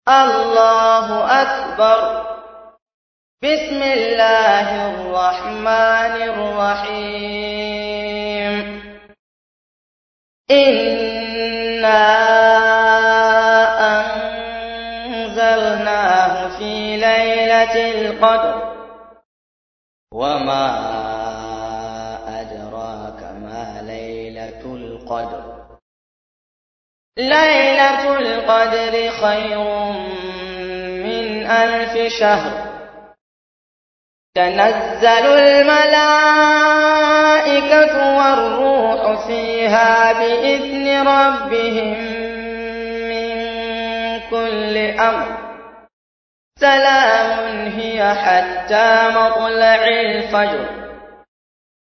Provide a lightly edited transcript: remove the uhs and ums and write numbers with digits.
الله أكبر. بسم الله الرحمن الرحيم. إنا أنزلناه في ليلة القدر وما أدراك ما ليلة القدر. ليلة القدر خير من 1000 شهر. تنزل الملائكة والروح فيها بإذن ربهم من كل أمر. سلام هي حتى مطلع الفجر.